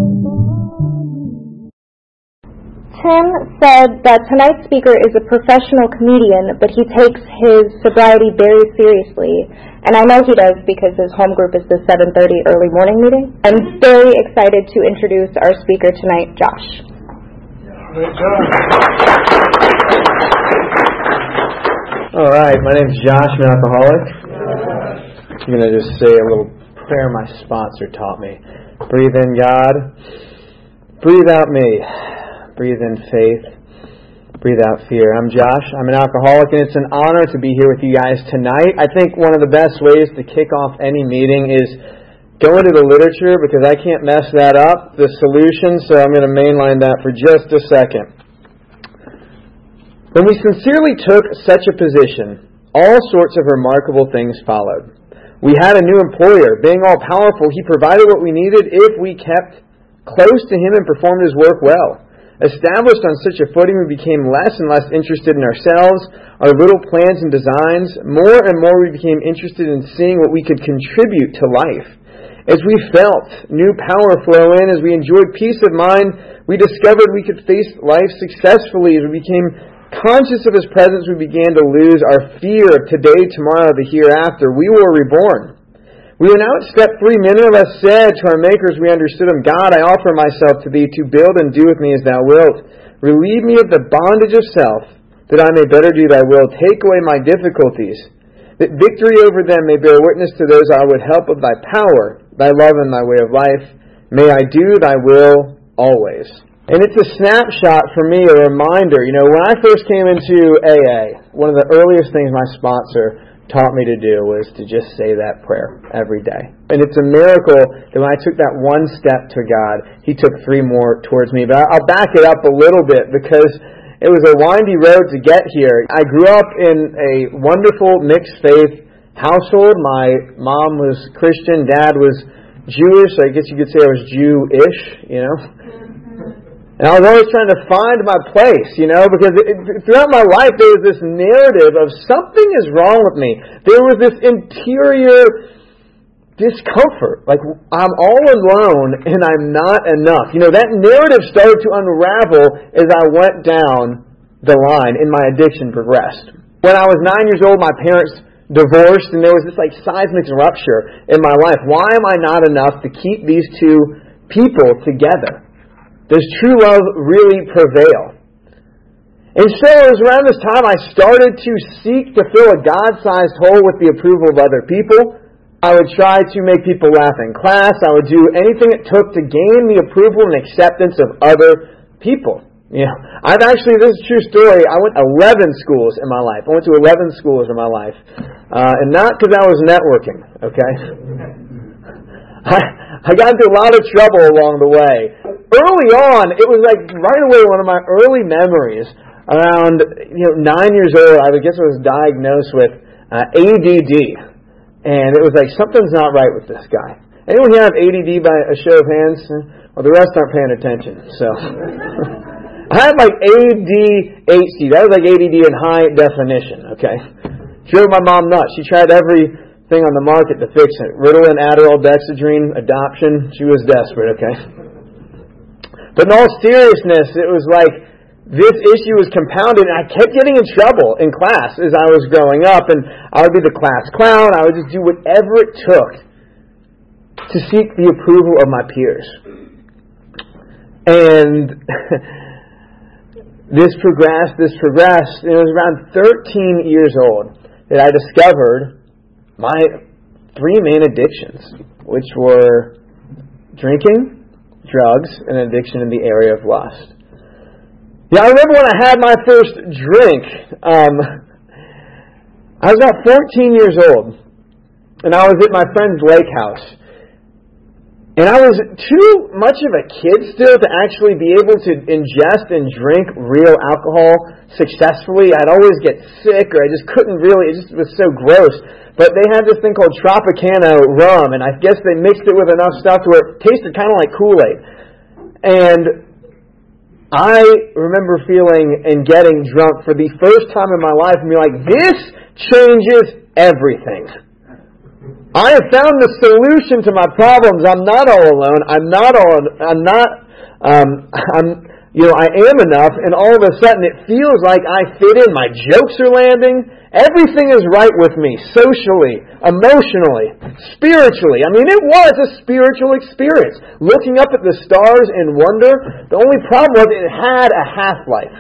Tim said that tonight's speaker is a professional comedian, but he takes his sobriety very seriously. And I know he does because his home group is the 7:30 early morning meeting. I'm very excited to introduce our speaker tonight, Josh. Great job. All right, my name's Josh, I'm an alcoholic. I'm going to just say a little prayer my sponsor taught me. Breathe in, God. Breathe out me. Breathe in faith. Breathe out fear. I'm Josh. I'm an alcoholic, and it's an honor to be here with you guys tonight. I think one of the best ways to kick off any meeting is go into the literature, because I can't mess that up, the solution, so I'm going to mainline that for just a second. When we sincerely took such a position, all sorts of remarkable things followed. We had a new employer. Being all-powerful, he provided what we needed if we kept close to him and performed his work well. Established on such a footing, we became less and less interested in ourselves, our little plans and designs. More and more we became interested in seeing what we could contribute to life. As we felt new power flow in, as we enjoyed peace of mind, we discovered we could face life successfully. As we became conscious of His presence, we began to lose our fear of today, tomorrow, the hereafter. We were reborn. We were now at step 3. Many of us said to our makers, we understood Him, God, I offer myself to Thee to build and do with me as Thou wilt. Relieve me of the bondage of self, that I may better do Thy will. Take away my difficulties, that victory over them may bear witness to those I would help of Thy power, Thy love, and Thy way of life. May I do Thy will always. And it's a snapshot for me, a reminder. You know, when I first came into AA, one of the earliest things my sponsor taught me to do was to just say that prayer every day. And it's a miracle that when I took that one step to God, He took 3 more towards me. But I'll back it up a little bit, because it was a windy road to get here. I grew up in a wonderful mixed faith household. My mom was Christian, Dad was Jewish, so I guess you could say I was Jew-ish, you know. And I was always trying to find my place, you know, because throughout my life there was this narrative of something is wrong with me. There was this interior discomfort, like I'm all alone and I'm not enough. You know, that narrative started to unravel as I went down the line and my addiction progressed. When I was 9 years old, my parents divorced, and there was this like seismic rupture in my life. Why am I not enough to keep these 2 people together? Does true love really prevail? And so it was around this time I started to seek to fill a God-sized hole with the approval of other people. I would try to make people laugh in class. I would do anything it took to gain the approval and acceptance of other people. You know, this is a true story, I went 11 schools in my life. I went to 11 schools in my life. And not because I was networking, okay? I got into a lot of trouble along the way. Early on, it was like right away one of my early memories. Around 9 years old, I guess I was diagnosed with ADD, and it was like something's not right with this guy. Anyone here have ADD by a show of hands? Well, the rest aren't paying attention. So I had like ADHD. That was like ADD in high definition. Okay, drove my mom nuts. She tried everything on the market to fix it. Ritalin, Adderall, Dexedrine, adoption. She was desperate. Okay. But in all seriousness, it was like this issue was compounded, and I kept getting in trouble in class as I was growing up, and I would be the class clown. I would just do whatever it took to seek the approval of my peers. And this progressed. And it was around 13 years old that I discovered my 3 main addictions, which were drinking, drugs, and addiction in the area of lust. Yeah, I remember when I had my first drink. I was about 14 years old, and I was at my friend's lake house. And I was too much of a kid still to actually be able to ingest and drink real alcohol successfully. I'd always get sick, or I just couldn't really, it just was so gross. But they had this thing called Tropicana rum, and I guess they mixed it with enough stuff to where it tasted kind of like Kool-Aid. And I remember feeling and getting drunk for the first time in my life and being like, this changes everything. I have found the solution to my problems. I'm not all alone. I am enough, and all of a sudden it feels like I fit in. My jokes are landing. Everything is right with me, socially, emotionally, spiritually. I mean, it was a spiritual experience. Looking up at the stars in wonder, the only problem was it had a half-life.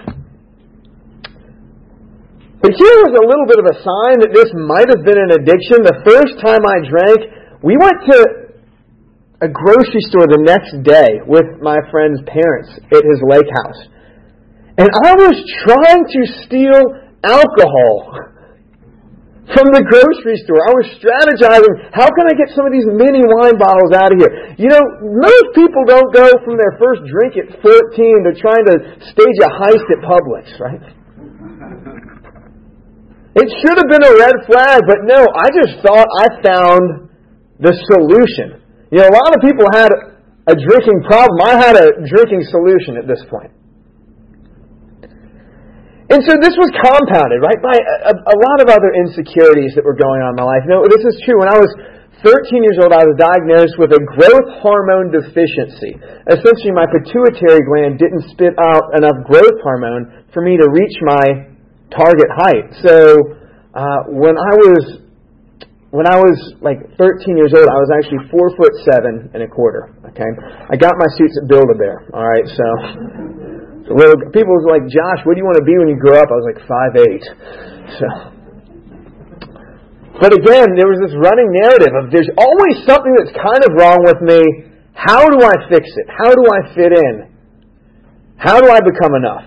But here was a little bit of a sign that this might have been an addiction. The first time I drank, we went to a grocery store the next day with my friend's parents at his lake house. And I was trying to steal alcohol from the grocery store. I was strategizing, how can I get some of these mini wine bottles out of here? You know, most people don't go from their first drink at 14 to trying to stage a heist at Publix, right? It should have been a red flag, but no, I just thought I found the solution. You know, a lot of people had a drinking problem. I had a drinking solution at this point. And so this was compounded, right, by a lot of other insecurities that were going on in my life. You know, this is true. When I was 13 years old, I was diagnosed with a growth hormone deficiency. Essentially, my pituitary gland didn't spit out enough growth hormone for me to reach my target height. So when I was like 13 years old, I was actually 4'7" and a quarter. Okay, I got my suits at Build-A-Bear. All right, so people was like, Josh, what do you want to be when you grow up? I was like 5'8". So, but again, there was this running narrative of there's always something that's kind of wrong with me. How do I fix it? How do I fit in? How do I become enough?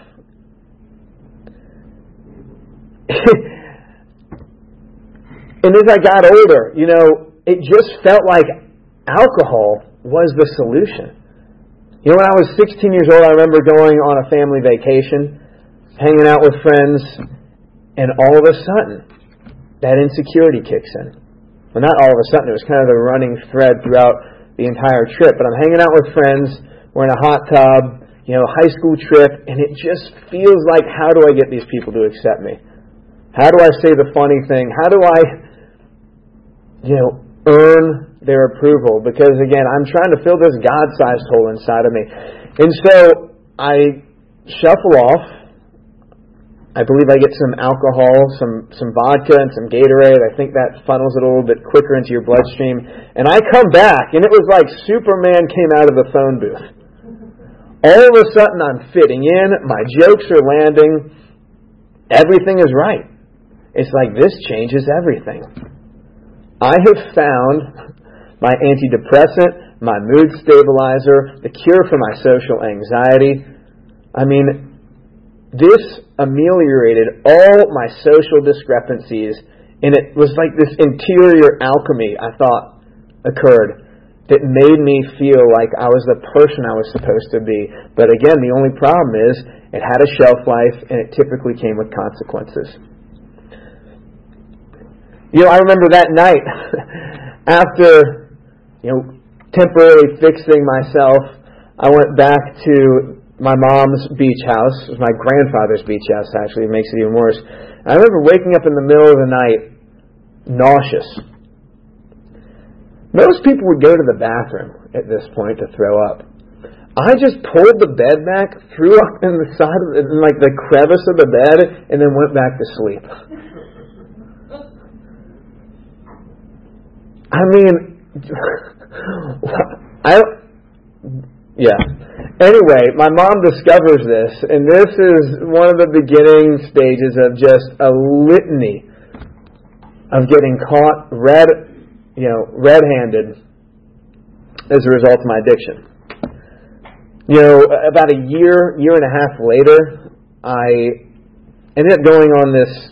And as I got older, you know, it just felt like alcohol was the solution. You know, when I was 16 years old, I remember going on a family vacation, hanging out with friends, and all of a sudden, that insecurity kicks in. Well, not all of a sudden, it was kind of the running thread throughout the entire trip. But I'm hanging out with friends, we're in a hot tub, you know, high school trip, and it just feels like, how do I get these people to accept me? How do I say the funny thing? How do I, you know, earn their approval? Because again, I'm trying to fill this God-sized hole inside of me. And so I shuffle off. I believe I get some alcohol, some vodka, and some Gatorade. I think that funnels it a little bit quicker into your bloodstream. And I come back, and it was like Superman came out of the phone booth. All of a sudden, I'm fitting in. My jokes are landing. Everything is right. It's like this changes everything. I have found my antidepressant, my mood stabilizer, the cure for my social anxiety. I mean, this ameliorated all my social discrepancies, and it was like this interior alchemy, I thought, occurred that made me feel like I was the person I was supposed to be. But again, the only problem is it had a shelf life, and it typically came with consequences. You know, I remember that night, after, you know, temporarily fixing myself, I went back to my mom's beach house. It was my grandfather's beach house, actually. It makes it even worse. I remember waking up in the middle of the night, nauseous. Most people would go to the bathroom at this point to throw up. I just pulled the bed back, threw up in the side of in like the crevice of the bed, and then went back to sleep. I mean, Anyway, my mom discovers this, and this is one of the beginning stages of just a litany of getting caught red-handed as a result of my addiction. You know, about a year and a half later, I ended up going on this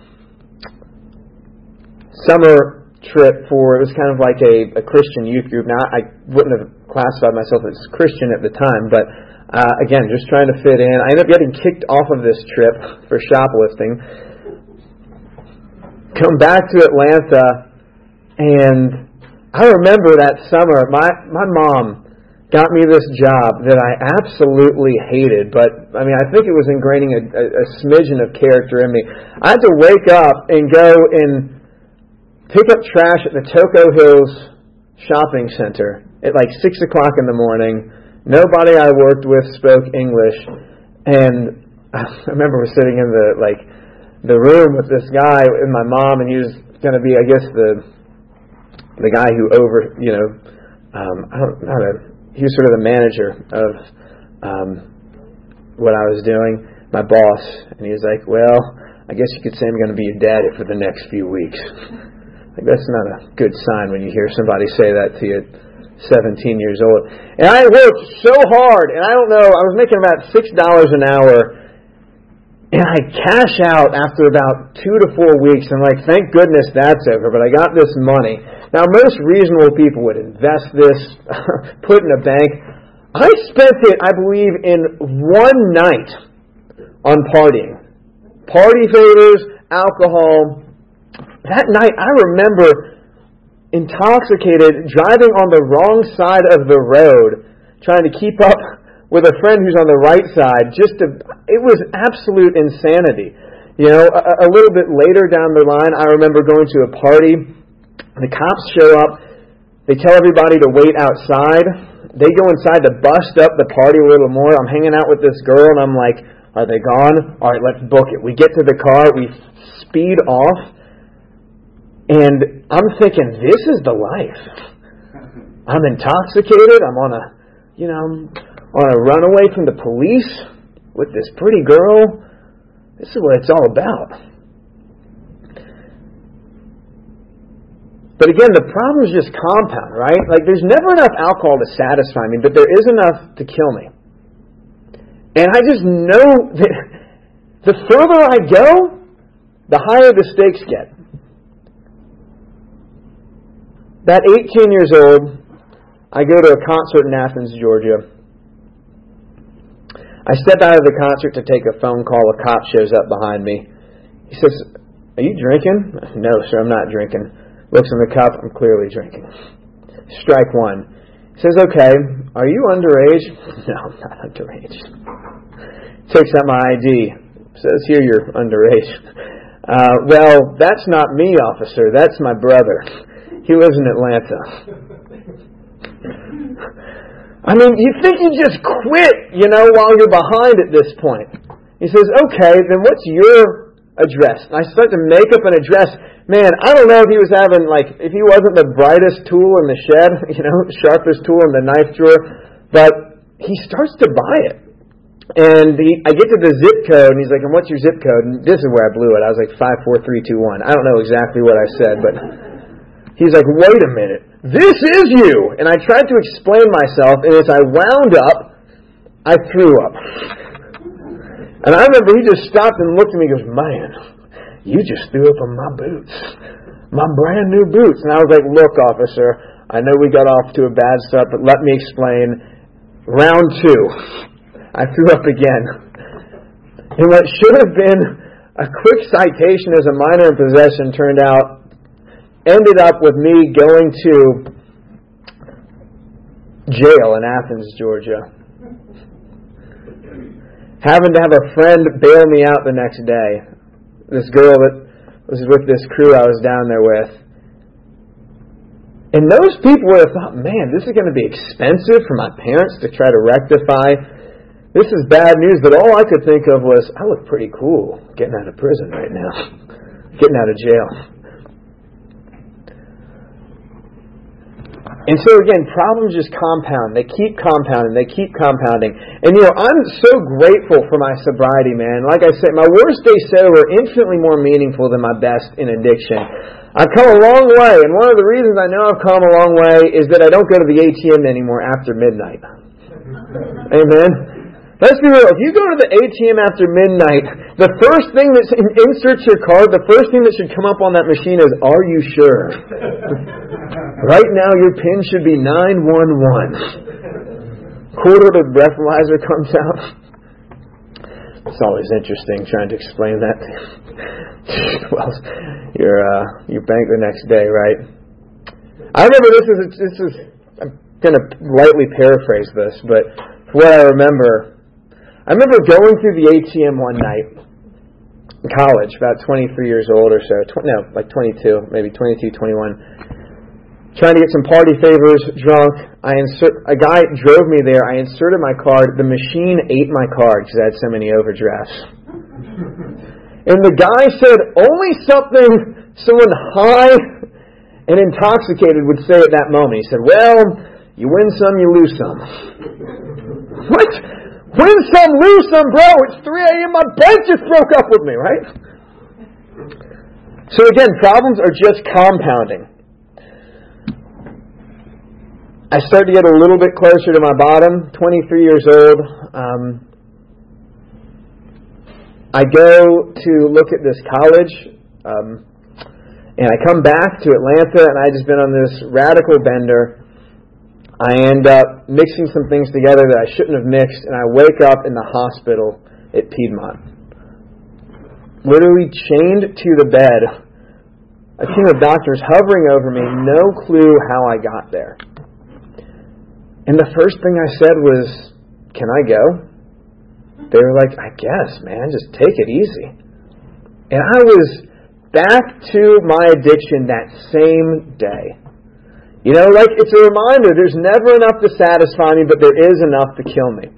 summer trip it was kind of like a Christian youth group. Now, I wouldn't have classified myself as Christian at the time, but again, just trying to fit in. I ended up getting kicked off of this trip for shoplifting. Come back to Atlanta, and I remember that summer, my mom got me this job that I absolutely hated, but I mean, I think it was ingraining a smidgen of character in me. I had to wake up and go and pick up trash at the Toco Hills shopping center at like 6 o'clock in the morning. Nobody I worked with spoke English, and I remember we're sitting in the room with this guy and my mom, and he was going to be, I guess, the guy who he was sort of the manager of what I was doing, my boss, and he was like, well, I guess you could say I'm going to be your daddy for the next few weeks. Like, that's not a good sign when you hear somebody say that to you at 17 years old. And I worked so hard, and I don't know, I was making about $6 an hour, and I cash out after about 2 to 4 weeks. I'm like, thank goodness that's over, but I got this money. Now, most reasonable people would invest this, put in a bank. I spent it, I believe, in one night on partying. Party favors, alcohol. That night, I remember intoxicated, driving on the wrong side of the road, trying to keep up with a friend who's on the right side. It was absolute insanity. You know, a little bit later down the line, I remember going to a party. The cops show up. They tell everybody to wait outside. They go inside to bust up the party a little more. I'm hanging out with this girl, and I'm like, are they gone? All right, let's book it. We get to the car. We speed off. And I'm thinking, this is the life. I'm intoxicated. I'm on a runaway from the police with this pretty girl. This is what it's all about. But again, the problems just compound, right? Like, there's never enough alcohol to satisfy me, but there is enough to kill me. And I just know that the further I go, the higher the stakes get. At 18 years old, I go to a concert in Athens, Georgia. I step out of the concert to take a phone call. A cop shows up behind me. He says, are you drinking? No, sir, I'm not drinking. Looks in the cup, I'm clearly drinking. Strike one. He says, okay, are you underage? No, I'm not underage. Takes out my ID. Says, here you're underage. Well, that's not me, officer. That's my brother. He lives in Atlanta. I mean, you think you just quit, while you're behind at this point. He says, okay, then what's your address? And I start to make up an address. Man, I don't know if he was having, if he wasn't the brightest tool in the shed, sharpest tool in the knife drawer, but he starts to buy it. And I get to the zip code, and he's like, and what's your zip code? And this is where I blew it. I was like, 54321. I don't know exactly what I said, but he's like, wait a minute. This is you! And I tried to explain myself, and as I wound up, I threw up. And I remember he just stopped and looked at me and goes, man, you just threw up on my boots. My brand new boots. And I was like, look, officer, I know we got off to a bad start, but let me explain. Round 2. I threw up again. And what should have been a quick citation as a minor in possession ended up with me going to jail in Athens, Georgia. Having to have a friend bail me out the next day. This girl that was with this crew I was down there with. And those people would have thought, man, this is going to be expensive for my parents to try to rectify. This is bad news, but all I could think of was, I look pretty cool getting out of prison right now. Getting out of jail. And so again, problems just compound. They keep compounding. They keep compounding. And I'm so grateful for my sobriety, man. Like I said, my worst day sober infinitely more meaningful than my best in addiction. I've come a long way, and one of the reasons I know I've come a long way is that I don't go to the ATM anymore after midnight. Amen. Let's be real. If you go to the ATM after midnight, the first thing that inserts your card, the first thing that should come up on that machine is, are you sure? Right now, your PIN should be 911. Quarter the breathalyzer comes out. It's always interesting trying to explain that. Well, you bank the next day, right? I remember this is. I'm going to lightly paraphrase this, but what I remember going through the ATM one night, college, about 23 years old or so. Like 22, maybe 22, 21. Trying to get some party favors, drunk. A guy drove me there. I inserted my card. The machine ate my card because I had so many overdrafts. And the guy said only something someone high and intoxicated would say at that moment. He said, well, you win some, you lose some. What? Win some, lose some, bro. It's 3 a.m. My bank just broke up with me, right? So again, problems are just compounding. I start to get a little bit closer to my bottom, 23 years old. I go to look at this college, and I come back to Atlanta, and I just been on this radical bender. I end up mixing some things together that I shouldn't have mixed, and I wake up in the hospital at Piedmont. Literally chained to the bed. A team of doctors hovering over me, no clue how I got there. And the first thing I said was, can I go? They were like, I guess, man, just take it easy. And I was back to my addiction that same day. You know, like, it's a reminder, there's never enough to satisfy me, but there is enough to kill me.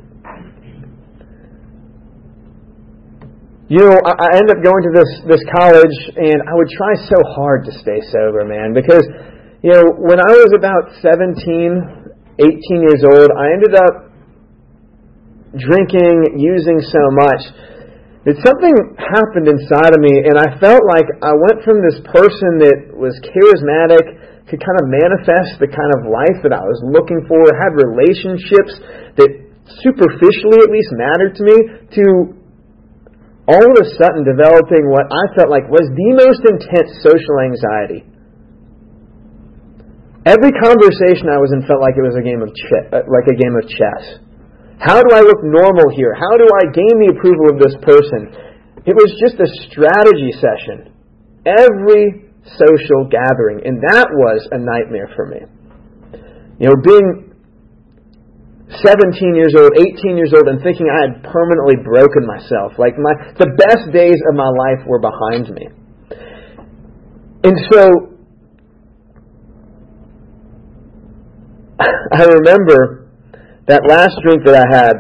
You know, I ended up going to this college, and I would try so hard to stay sober, man, because, you know, when I was about 17, 18 years old, I ended up drinking, using so much that something happened inside of me, and I felt like I went from this person that was charismatic, could kind of manifest the kind of life that I was looking for, had relationships that superficially at least mattered to me, to all of a sudden developing what I felt like was the most intense social anxiety. Every conversation I was in felt like it was a game of chess. How do I look normal here? How do I gain the approval of this person? It was just a strategy session. Every social gathering, and that was a nightmare for me. You know, being 17 years old, 18 years old, and thinking I had permanently broken myself. Like the best days of my life were behind me. And so I remember that last drink that I had,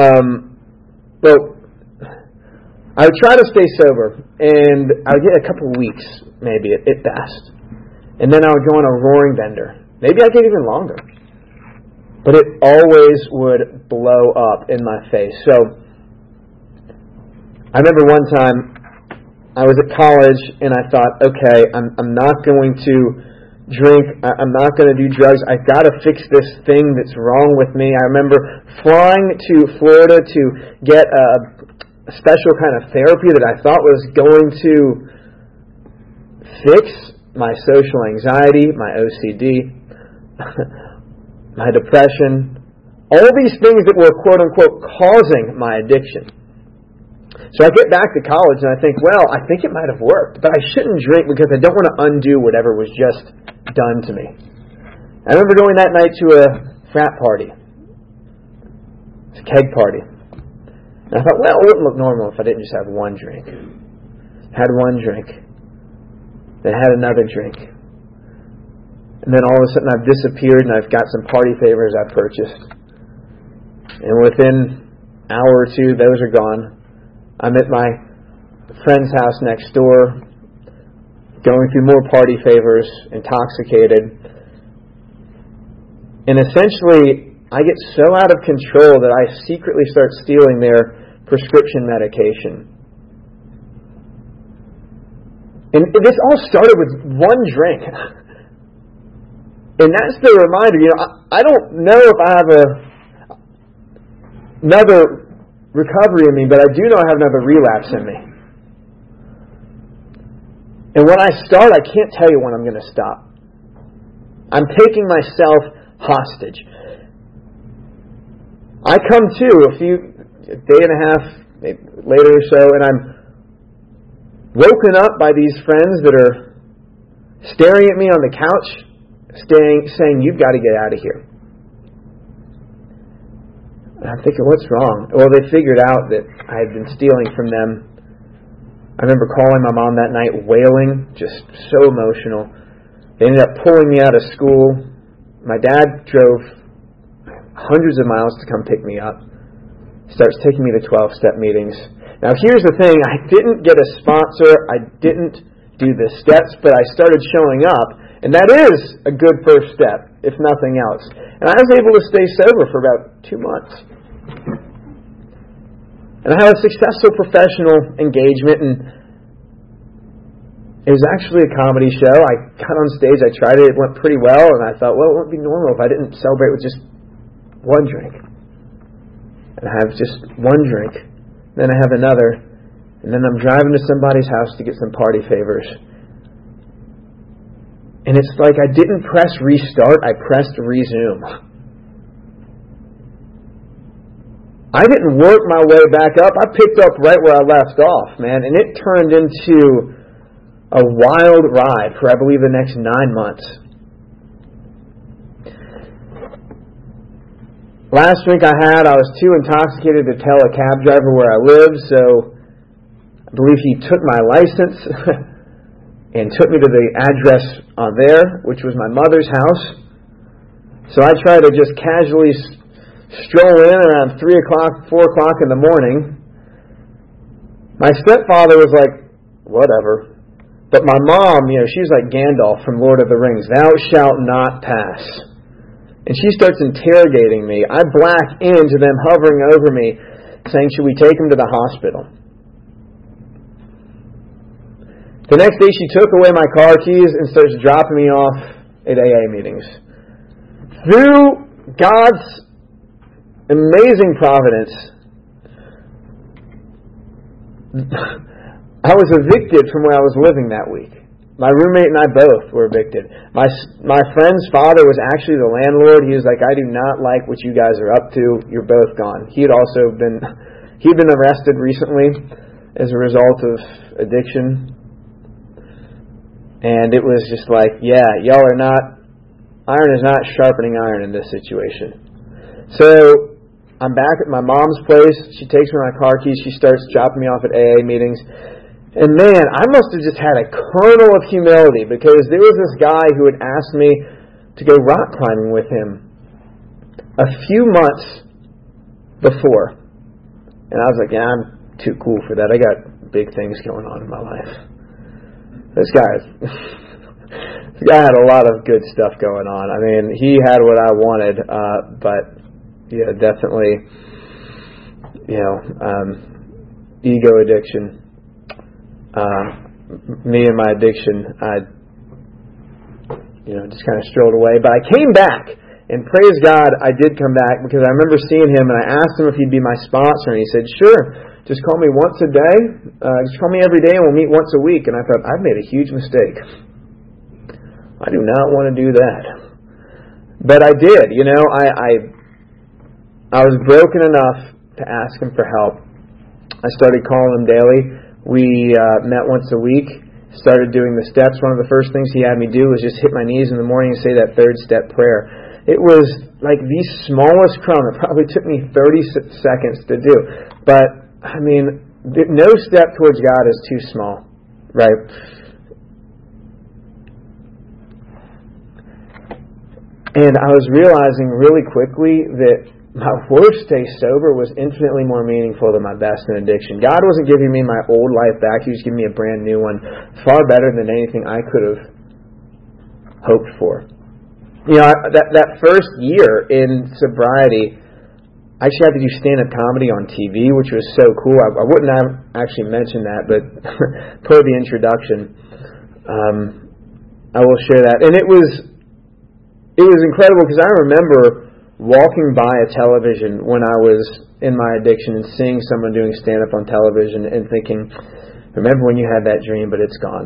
I would try to stay sober, and I would get a couple of weeks, maybe, at best. And then I would go on a roaring bender. Maybe I'd get even longer. But it always would blow up in my face. So, I remember one time, I was at college, and I thought, okay, I'm not going to drink, I'm not going to do drugs, I've got to fix this thing that's wrong with me. I remember flying to Florida to get a special kind of therapy that I thought was going to fix my social anxiety, my OCD, my depression, all these things that were quote-unquote causing my addiction. So I get back to college and I think, well, I think it might have worked, but I shouldn't drink because I don't want to undo whatever was just done to me. I remember going that night to a frat party. It's a keg party. And I thought, well, it wouldn't look normal if I didn't just have one drink. Had one drink. Then had another drink. And then all of a sudden I've disappeared and I've got some party favors I've purchased. And within an hour or two, those are gone. I'm at my friend's house next door, going through more party favors, intoxicated. And essentially, I get so out of control that I secretly start stealing their prescription medication. And this all started with one drink. And that's the reminder, you know, I don't know if I have another recovery in me, but I do know I have another relapse in me. And when I start, I can't tell you when I'm going to stop. I'm taking myself hostage. I come to a day and a half later or so, and I'm woken up by these friends that are staring at me on the couch, saying, you've got to get out of here. And I'm thinking, what's wrong? Well, they figured out that I had been stealing from them I remember calling my mom that night, wailing, just so emotional. They ended up pulling me out of school. My dad drove hundreds of miles to come pick me up. He starts taking me to 12-step meetings. Now here's the thing, I didn't get a sponsor, I didn't do the steps, but I started showing up, and that is a good first step, if nothing else. And I was able to stay sober for about 2 months. And I had a successful professional engagement, and it was actually a comedy show. I got on stage, I tried it, it went pretty well, and I thought, well, it wouldn't be normal if I didn't celebrate with just one drink. And I have just one drink, then I have another, and then I'm driving to somebody's house to get some party favors. And it's like I didn't press restart, I pressed resume. I didn't work my way back up, I picked up right where I left off, man, and it turned into a wild ride for, I believe, the next 9 months. Last drink I had, I was too intoxicated to tell a cab driver where I lived, so I believe he took my license and took me to the address on there, which was my mother's house. So I tried to just casually stroll in around 3 o'clock, 4 o'clock in the morning. My stepfather was like, whatever. But my mom, she's like Gandalf from Lord of the Rings. Thou shalt not pass. And she starts interrogating me. I black into them hovering over me, saying, should we take him to the hospital? The next day she took away my car keys and starts dropping me off at AA meetings. Through God's amazing providence, I was evicted from where I was living that week. My roommate and I both were evicted. My friend's father was actually the landlord. He was like, I do not like what you guys are up to. You're both gone. He'd been arrested recently as a result of addiction. And it was just like, iron is not sharpening iron in this situation. So I'm back at my mom's place. She takes me my car keys. She starts dropping me off at AA meetings. And man, I must have just had a kernel of humility, because there was this guy who had asked me to go rock climbing with him a few months before. And I was like, yeah, I'm too cool for that. I got big things going on in my life. This guy had a lot of good stuff going on. I mean, he had what I wanted, but yeah, definitely, ego addiction. Me and my addiction, I just kind of strolled away. But I came back, and praise God, I did come back, because I remember seeing him, and I asked him if he'd be my sponsor, and he said, sure, just call me once a day, just call me every day, and we'll meet once a week. And I thought, I've made a huge mistake. I do not want to do that. But I did, I was broken enough to ask him for help. I started calling him daily. We met once a week, started doing the steps. One of the first things he had me do was just hit my knees in the morning and say that 3rd step prayer. It was like the smallest crumb. It probably took me 30 seconds to do. But, I mean, no step towards God is too small, right? And I was realizing really quickly that my worst day sober was infinitely more meaningful than my best in addiction. God wasn't giving me my old life back. He was giving me a brand new one, far better than anything I could have hoped for. That first year in sobriety, I actually had to do stand-up comedy on TV, which was so cool. I wouldn't have actually mentioned that, but per the introduction, I will share that. And it was incredible, because I remember walking by a television when I was in my addiction and seeing someone doing stand-up on television and thinking, remember when you had that dream, but it's gone.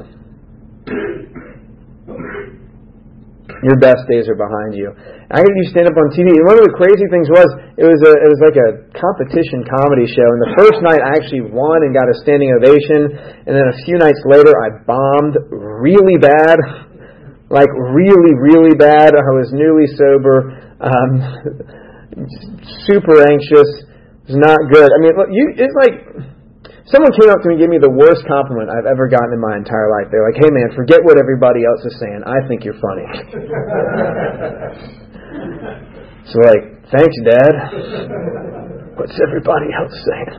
Your best days are behind you. I got to do stand-up on TV. And one of the crazy things was, it was like a competition comedy show. And the first night I actually won and got a standing ovation. And then a few nights later I bombed really bad. Like really, really bad. I was newly sober. Super anxious. It was not good. I mean, it's like Someone came up to me and gave me the worst compliment I've ever gotten in my entire life. They're like, "Hey man, forget what everybody else is saying. I think you're funny." So like, thanks, Dad. What's everybody else saying?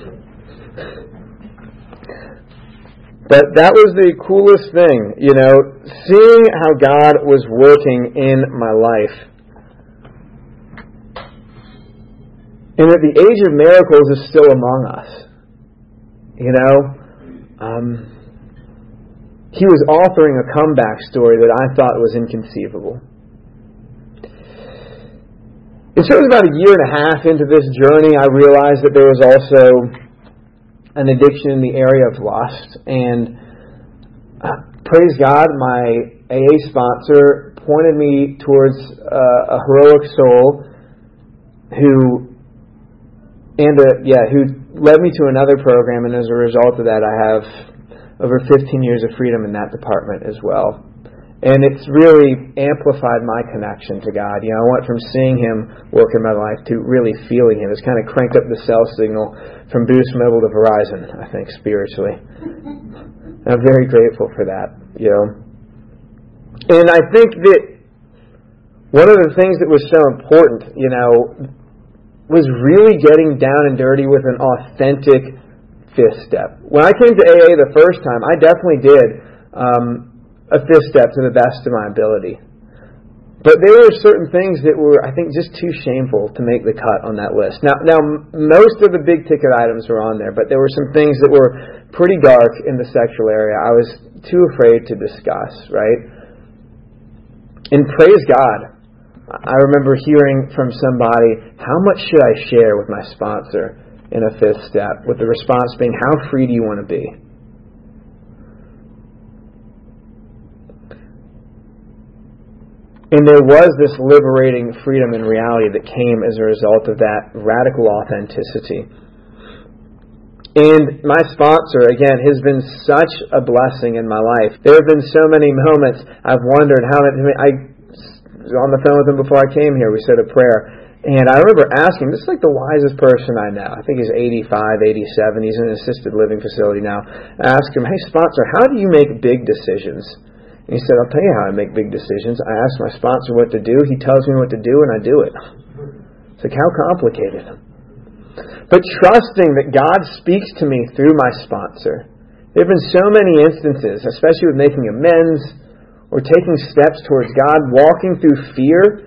But that was the coolest thing, seeing how God was working in my life. And that the age of miracles is still among us. He was authoring a comeback story that I thought was inconceivable. And so it was about a year and a half into this journey, I realized that there was also an addiction in the area of lust. And praise God, my AA sponsor pointed me towards a heroic soul who led me to another program, and as a result of that, I have over 15 years of freedom in that department as well. And it's really amplified my connection to God. I went from seeing Him work in my life to really feeling Him. It's kind of cranked up the cell signal from Boost Mobile to Verizon, I think, spiritually. And I'm very grateful for that, And I think that one of the things that was so important, was really getting down and dirty with an authentic fifth step. When I came to AA the first time, I definitely did a fifth step to the best of my ability. But there were certain things that were, I think, just too shameful to make the cut on that list. Now, most of the big ticket items were on there, but there were some things that were pretty dark in the sexual area I was too afraid to discuss, right? And praise God, I remember hearing from somebody, how much should I share with my sponsor in a fifth step? With the response being, how free do you want to be? And there was this liberating freedom and reality that came as a result of that radical authenticity. And my sponsor, again, has been such a blessing in my life. There have been so many moments I've wondered how I was on the phone with him before I came here. We said a prayer. And I remember asking, this is like the wisest person I know. I think he's 85, 87. He's in an assisted living facility now. I asked him, hey, sponsor, how do you make big decisions? And he said, I'll tell you how I make big decisions. I ask my sponsor what to do. He tells me what to do, and I do it. It's like, how complicated? But trusting that God speaks to me through my sponsor. There have been so many instances, especially with making amends, or taking steps towards God, walking through fear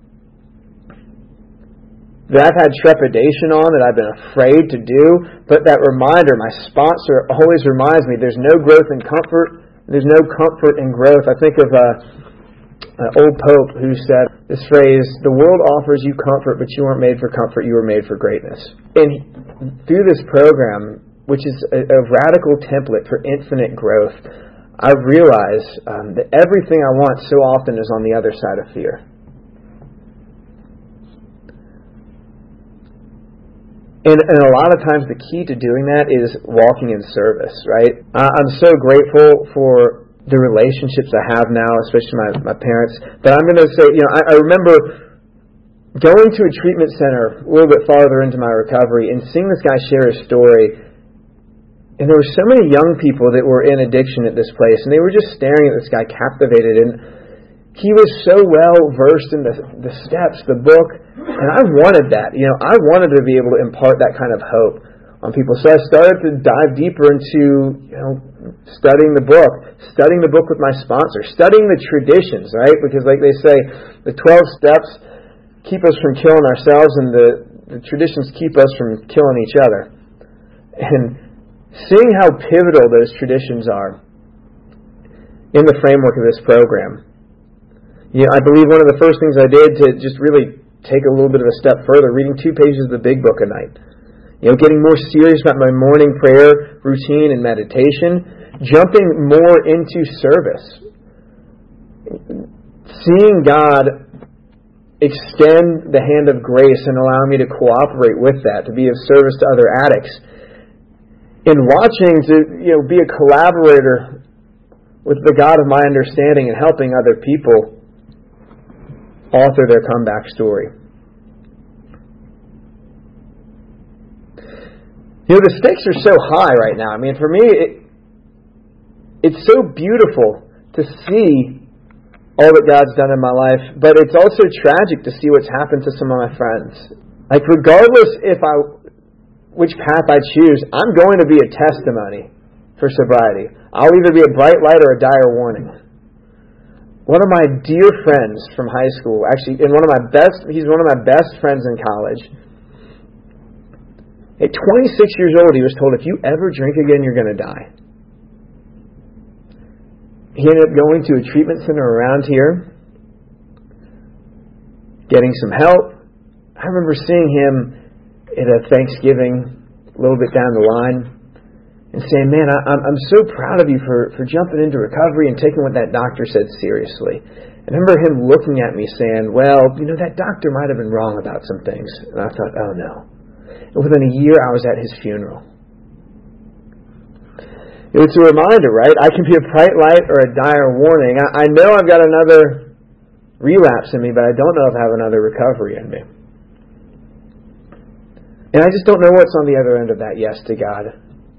that I've had trepidation on, that I've been afraid to do. But that reminder, my sponsor always reminds me, there's no growth in comfort, there's no comfort in growth. I think of an old pope who said this phrase, the world offers you comfort, but you weren't made for comfort, you were made for greatness. And through this program, which is a radical template for infinite growth, I realize that everything I want so often is on the other side of fear. And a lot of times the key to doing that is walking in service, right? I'm so grateful for the relationships I have now, especially my parents. But I'm going to say, I remember going to a treatment center a little bit farther into my recovery and seeing this guy share his story. And there were so many young people that were in addiction at this place, and they were just staring at this guy, captivated. And he was so well versed in the steps, the book, and I wanted that. I wanted to be able to impart that kind of hope on people. So I started to dive deeper into, studying the book with my sponsor, studying the traditions, right? Because like they say, the 12 steps keep us from killing ourselves, and the traditions keep us from killing each other. And seeing how pivotal those traditions are in the framework of this program. I believe one of the first things I did to just really take a little bit of a step further, reading 2 pages of the Big Book a night. Getting more serious about my morning prayer routine and meditation, jumping more into service. Seeing God extend the hand of grace and allow me to cooperate with that, to be of service to other addicts. In watching to be a collaborator with the God of my understanding and helping other people author their comeback story. The stakes are so high right now. I mean, for me, it's so beautiful to see all that God's done in my life, but it's also tragic to see what's happened to some of my friends. Like, regardless which path I choose, I'm going to be a testimony for sobriety. I'll either be a bright light or a dire warning. One of my dear friends from high school, actually, he's one of my best friends in college. At 26 years old, he was told, if you ever drink again, you're going to die. He ended up going to a treatment center around here, getting some help. I remember seeing him at a Thanksgiving a little bit down the line and saying, man, I'm so proud of you for jumping into recovery and taking what that doctor said seriously. I remember him looking at me saying, well, that doctor might have been wrong about some things. And I thought, oh no. And within a year, I was at his funeral. It's a reminder, right? I can be a bright light or a dire warning. I know I've got another relapse in me, but I don't know if I have another recovery in me. And I just don't know what's on the other end of that yes to God.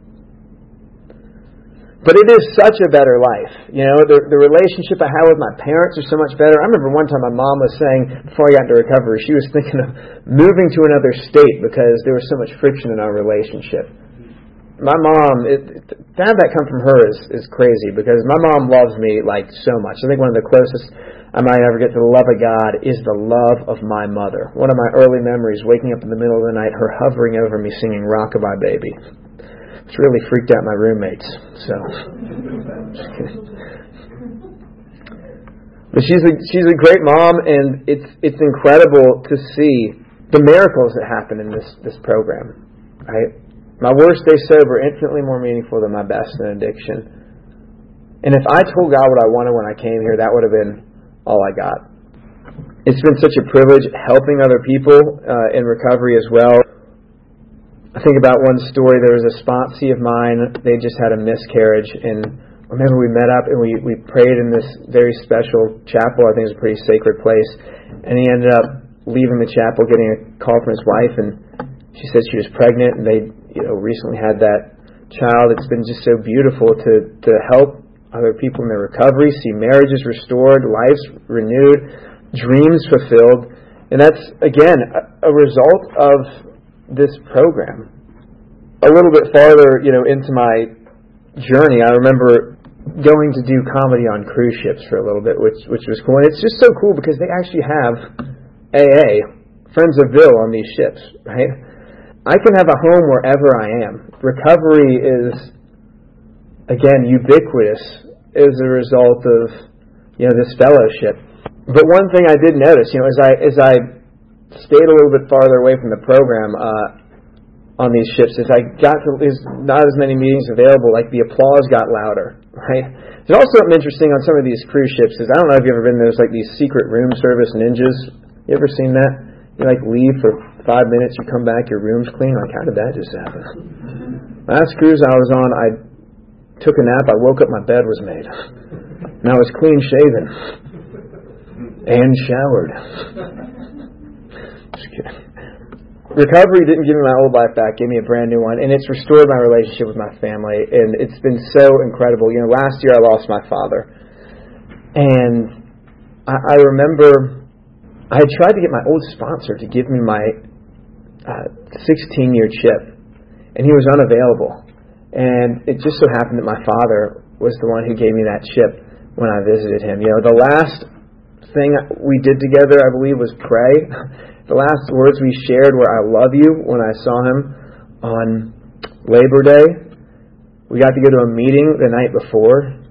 But it is such a better life. The relationship I have with my parents are so much better. I remember one time my mom was saying, before I got into recovery, she was thinking of moving to another state because there was so much friction in our relationship. My mom, to have that come from her is crazy, because my mom loves me like so much. I think one of the closest I might ever get to the love of God is the love of my mother. One of my early memories, waking up in the middle of the night, her hovering over me singing Rockabye Baby. It's really freaked out my roommates. But she's a great mom, and it's incredible to see the miracles that happen in this program, right? My worst day sober, infinitely more meaningful than my best in addiction. And if I told God what I wanted when I came here, that would have been all I got. It's been such a privilege helping other people in recovery as well. I think about one story. There was a sponsee of mine. They just had a miscarriage. And I remember we met up and we prayed in this very special chapel. I think it was a pretty sacred place. And he ended up leaving the chapel, getting a call from his wife. And she said she was pregnant, and they recently had that child. It's been just so beautiful to help other people in their recovery, see marriages restored, lives renewed, dreams fulfilled. And that's, again, a result of this program. A little bit farther, into my journey, I remember going to do comedy on cruise ships for a little bit, which was cool. And it's just so cool because they actually have AA, Friends of Bill, on these ships, right? I can have a home wherever I am. Recovery is, again, ubiquitous as a result of, this fellowship. But one thing I did notice, as I stayed a little bit farther away from the program on these ships, as I got to, there's not as many meetings available, like the applause got louder, right? There's also something interesting on some of these cruise ships, is I don't know if you've ever been, there's like these secret room service ninjas. You ever seen that? You leave for 5 minutes, you come back, your room's clean. Like, how did that just happen? Last cruise I was on, I took a nap, I woke up, my bed was made. And I was clean shaven. And showered. Just kidding. Recovery didn't give me my old life back, gave me a brand new one, and it's restored my relationship with my family, and it's been so incredible. Last year I lost my father. And I remember I had tried to get my old sponsor to give me my 16-year chip, and he was unavailable. And it just so happened that my father was the one who gave me that chip when I visited him. The last thing we did together, I believe, was pray. The last words we shared were, I love you, when I saw him on Labor Day. We got to go to a meeting the night before.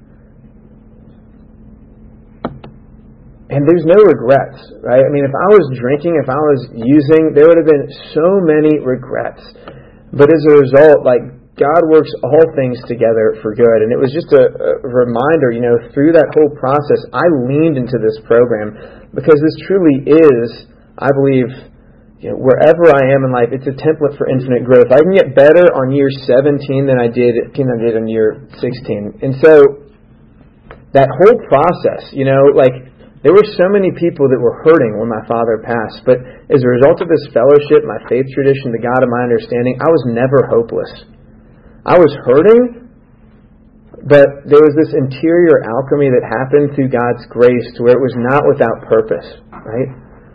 And there's no regrets, right? I mean, if I was drinking, if I was using, there would have been so many regrets. But as a result, God works all things together for good. And it was just a reminder, through that whole process, I leaned into this program because this truly is, I believe, wherever I am in life, it's a template for infinite growth. I can get better on year 17 than I did on year 16. And so that whole process, There were so many people that were hurting when my father passed, but as a result of this fellowship, my faith tradition, the God of my understanding, I was never hopeless. I was hurting, but there was this interior alchemy that happened through God's grace to where it was not without purpose, right?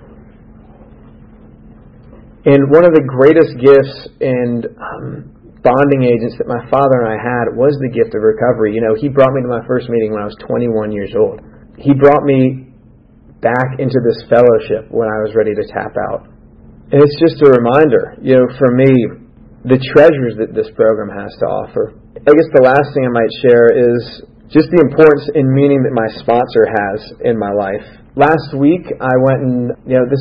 And one of the greatest gifts and bonding agents that my father and I had was the gift of recovery. You know, he brought me to my first meeting when I was 21 years old. He brought me back into this fellowship when I was ready to tap out. And it's just a reminder, you know, for me, the treasures that this program has to offer. I guess the last thing I might share is just the importance and meaning that my sponsor has in my life. Last week, I went and, you know,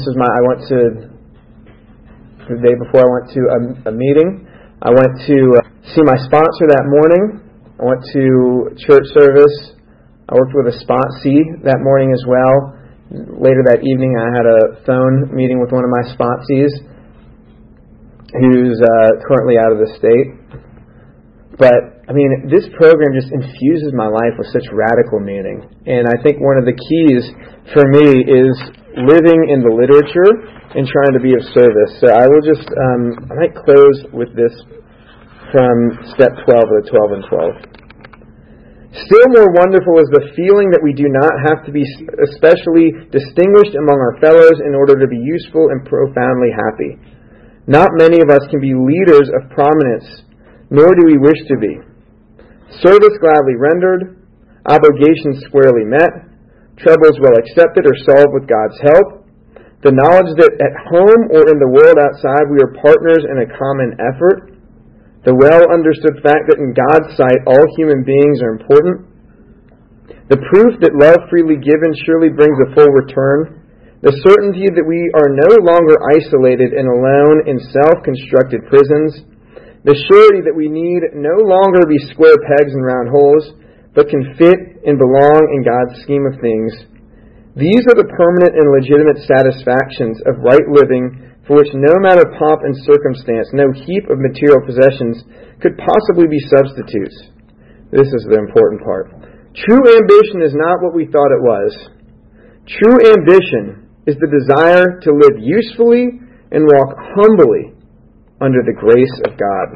the day before I went to a meeting. I went to see my sponsor that morning. I went to church service. I worked with a sponsee that morning as well. Later that evening, I had a phone meeting with one of my sponsees who's currently out of the state. But, I mean, this program just infuses my life with such radical meaning. And I think one of the keys for me is living in the literature and trying to be of service. So I will just, I might close with this from step 12 of the 12 and 12. Still more wonderful is the feeling that we do not have to be especially distinguished among our fellows in order to be useful and profoundly happy. Not many of us can be leaders of prominence, nor do we wish to be. Service gladly rendered, obligations squarely met, troubles well accepted or solved with God's help, the knowledge that at home or in the world outside we are partners in a common effort, the well-understood fact that in God's sight all human beings are important, the proof that love freely given surely brings a full return, the certainty that we are no longer isolated and alone in self-constructed prisons, the surety that we need no longer be square pegs and round holes, but can fit and belong in God's scheme of things. These are the permanent and legitimate satisfactions of right living for which no matter pomp and circumstance, no heap of material possessions could possibly be substitutes. This is the important part. True ambition is not what we thought it was. True ambition is the desire to live usefully and walk humbly under the grace of God.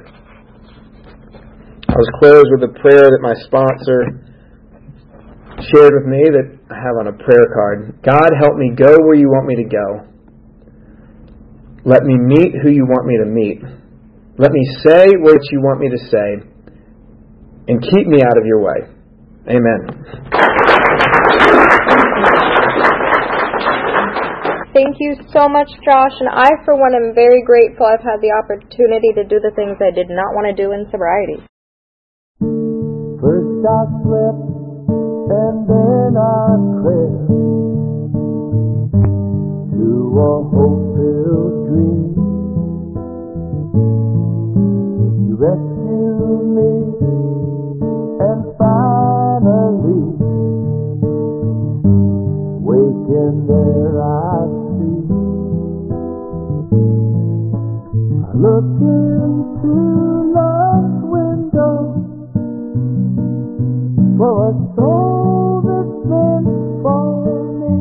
I was closed with a prayer that my sponsor shared with me that I have on a prayer card. God, help me go where you want me to go. Let me meet who you want me to meet. Let me say what you want me to say. And keep me out of your way. Amen. Thank you so much, Josh. And I, for one, am very grateful I've had the opportunity to do the things I did not want to do in sobriety. First I slept, and then I crept to a hope-filled dream. You rescued me, and finally, waking there I see. I look into love's window for a soul that's meant for me.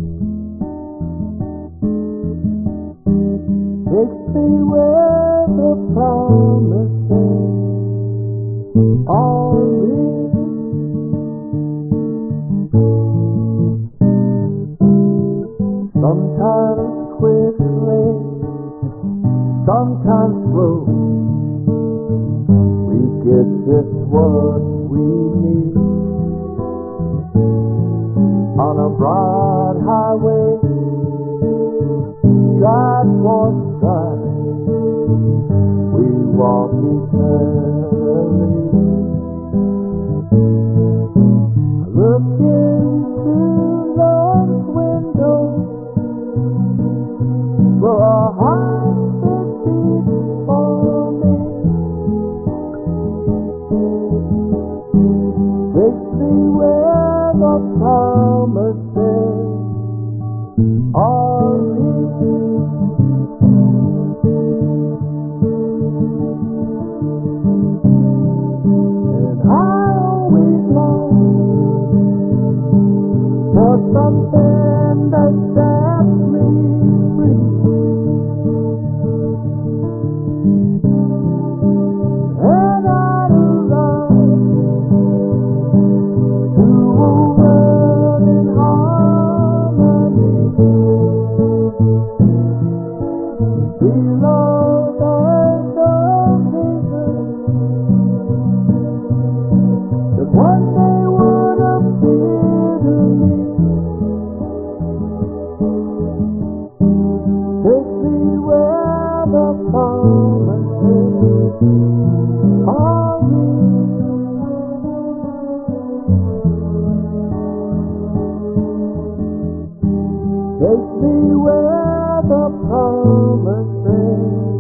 Takes me where the promises all live. Sometimes quickly, sometimes slow, we get just what we need. On a broad highway, stride for stride, we walk eternally. I look into love's window for a heart that beats for me. Takes me where the promises are real. below the vision that one day would appear to me. Take me where the promises are real. Take me where the promises